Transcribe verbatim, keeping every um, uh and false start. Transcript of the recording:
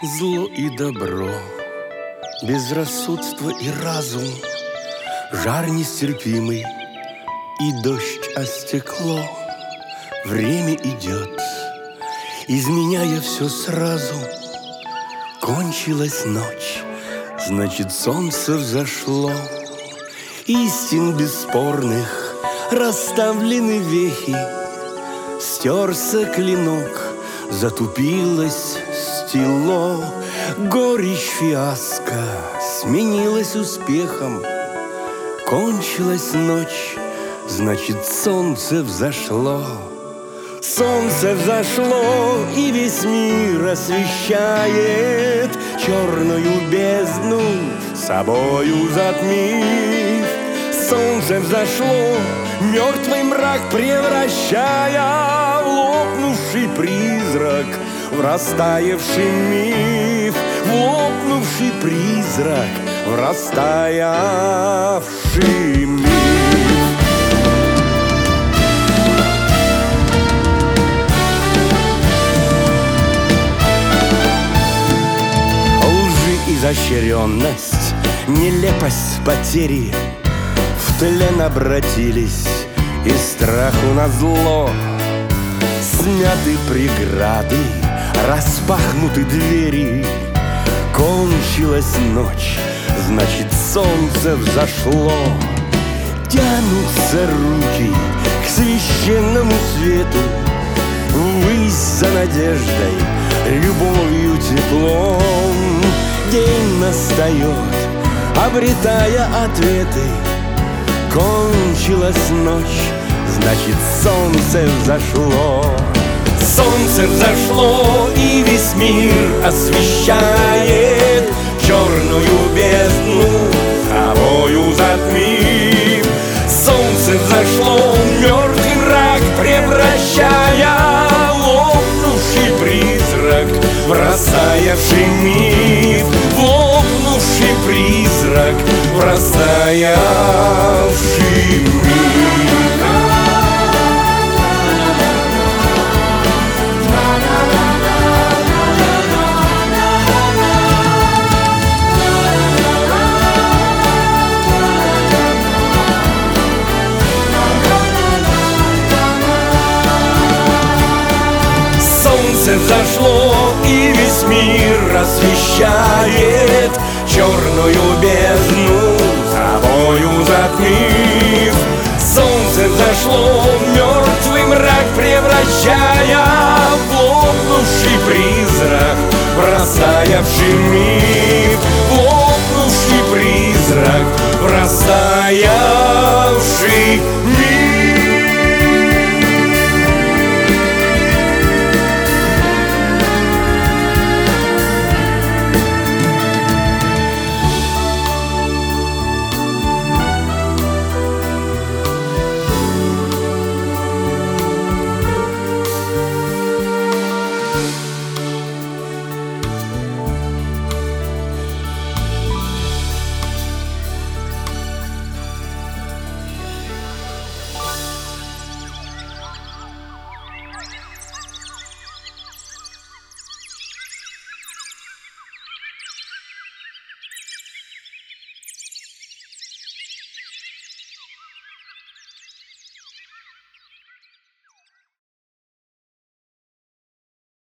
Зло и добро, безрассудство и разум, жар нестерпимый и дождь о стекло. Время идет, изменяя все сразу. Кончилась ночь, значит, солнце взошло. Истин бесспорных расставлены вехи, стерся клинок, затупилось стело. Горечь фиаско сменилась успехом. Кончилась ночь, значит, солнце взошло. Солнце взошло, и весь мир освещает, черную бездну собою затмив. Солнце взошло, мертвый мрак превращая в лопнувший призрак, в растаявший миф. В лопнувший призрак, в растаявший миф. Изощренность, нелепость потери в тлен обратились, и страху назло. Сняты преграды, распахнуты двери. Кончилась ночь, значит, солнце взошло. Тянутся руки к священному свету, ввысь за надеждой, любовью, теплом. День настает, обретая ответы. Кончилась ночь, значит, солнце взошло. Солнце взошло, и весь мир освещает, черную бездну собою затмив. Солнце взошло, мертвый мрак превращая, лопнувший призрак в растаявший миф. Лопнувший призрак в растаявший миф. Солнце взошло, и весь мир освещает, черную бездну собою затмив. Солнце взошло, мертвый мрак превращая, в лопнувший призрак, в растаявший миф. В лопнувший призрак, в растаявший миф.